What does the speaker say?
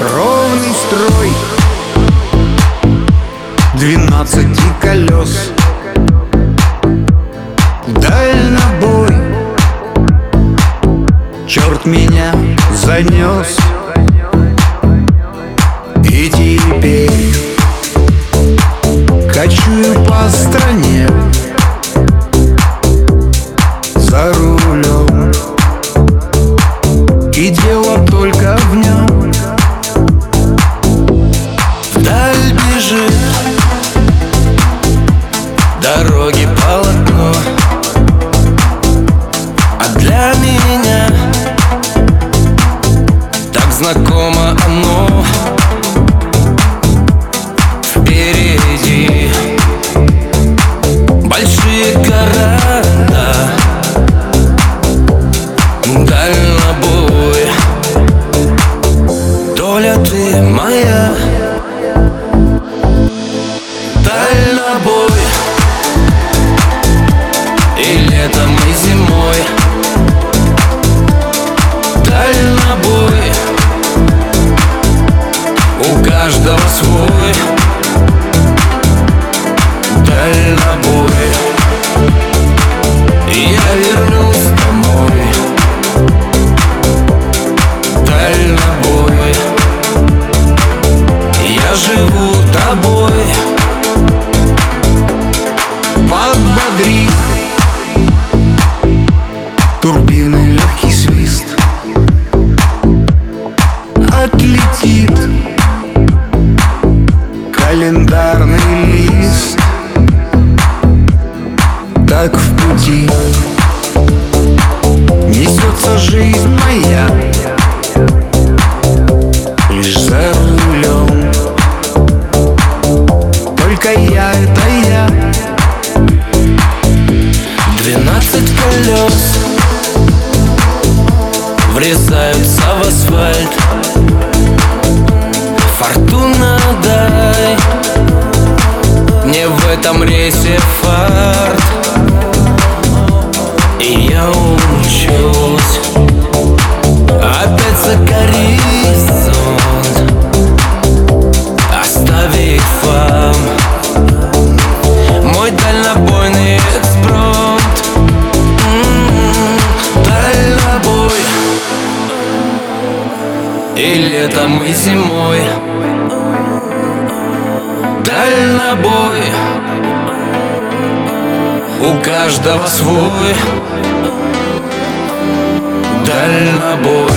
ровный строй 12 колес, дальнобой. Черт меня занес, и теперь кочую по стране за рулем, и дело только в нем. Вдаль бежит дороги полотно, а для меня так знакомо оно. Впереди большие города, дальнобой. Доля ты моя, дальнобой. И летом, и зимой дальнобой. У каждого свой дальнобой. Я вернусь домой, дальнобой. Я живу тобой. Подбодри турбины, легкий свист, отлетит календарный лист. Так в пути несется жизнь моя, лишь за рулем. Только я — это я. 12 колес врезаются в асфальт. Фортуна, дай мне в этом рейсе фарт, и я умчусь опять за горизонт, оставив вам мой дальнобойный экспромт. Дальнобой. И летом, и зимой дальнобой. У каждого свой дальнобой.